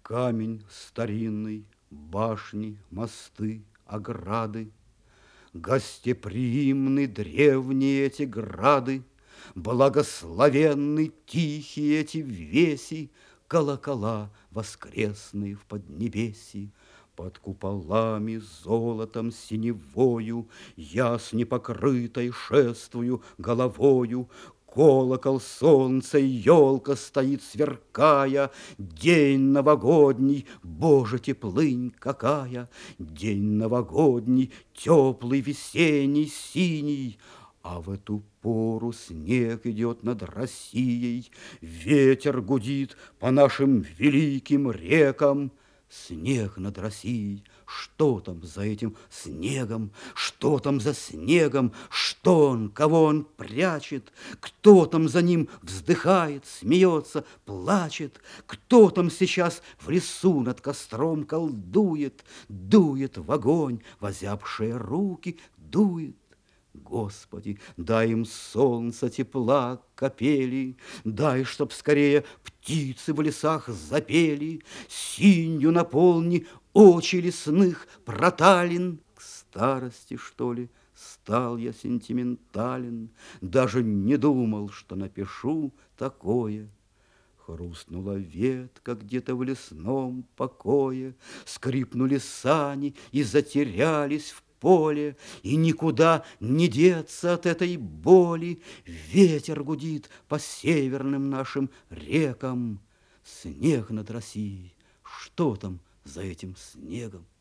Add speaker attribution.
Speaker 1: Камень старинный, башни, мосты, ограды, гостеприимны древние эти грады, благословенны тихие эти веси, колокола воскресные в поднебесье. Под куполами золотом синевою я с непокрытой шествую головою. Колокол, солнце, елка стоит сверкая. День новогодний, Боже, теплынь какая! День новогодний, теплый, весенний, синий. А в эту пору снег идет над Россией, ветер гудит по нашим великим рекам. Снег над Россией, что там за этим снегом, что там за снегом, что он, кого он прячет, кто там за ним вздыхает, смеется, плачет, кто там сейчас в лесу над костром колдует, дует в огонь, возябшие руки, дует. Господи, дай им солнца, тепла, капели, дай, чтоб скорее птицы в лесах запели, синью наполни очи лесных проталин. К старости, что ли, стал я сентиментален, даже не думал, что напишу такое. Хрустнула ветка где-то в лесном покое, скрипнули сани и затерялись в поле, и никуда не деться от этой боли. Ветер гудит по северным нашим рекам. Снег над Россией, что там за этим снегом?